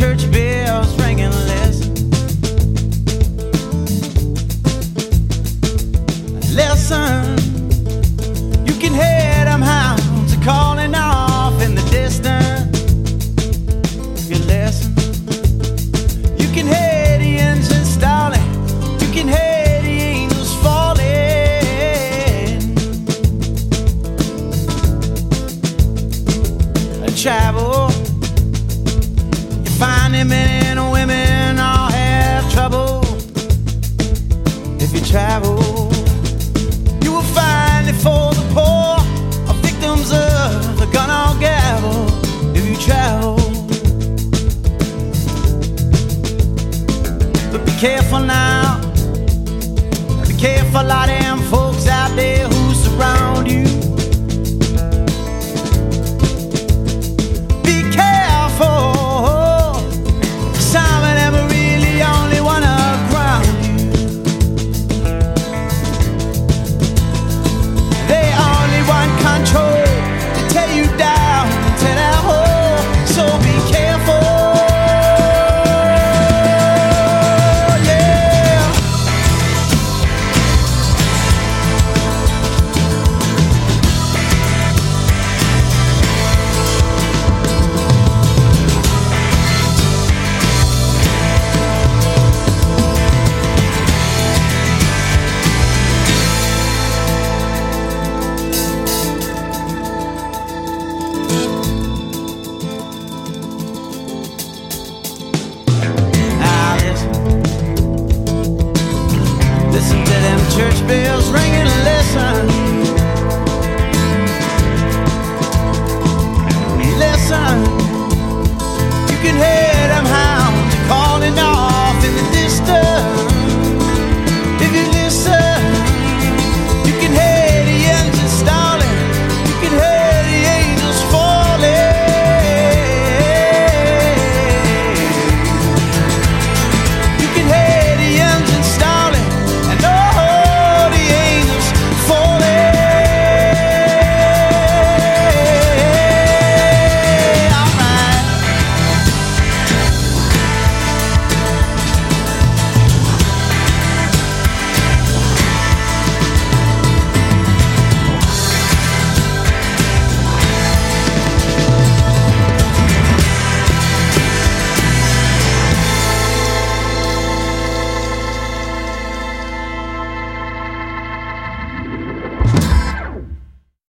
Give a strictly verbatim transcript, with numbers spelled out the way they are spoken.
church bells ringing, listen. Listen, you can hear them hounds calling off in the distance. You listen, you can hear the engines stalling, you can hear the angels falling. I travel, you find that men and women all have trouble. If you travel, you will find it for the poor are victims of the gun or gavel. If you travel, but be careful now, be careful of them folks out there who surround you. Be careful, some of them really only wanna ground you. They only want control, to tear you down, to their hole. So be careful. Listen to them church bells ringing, listen. Listen, you can hear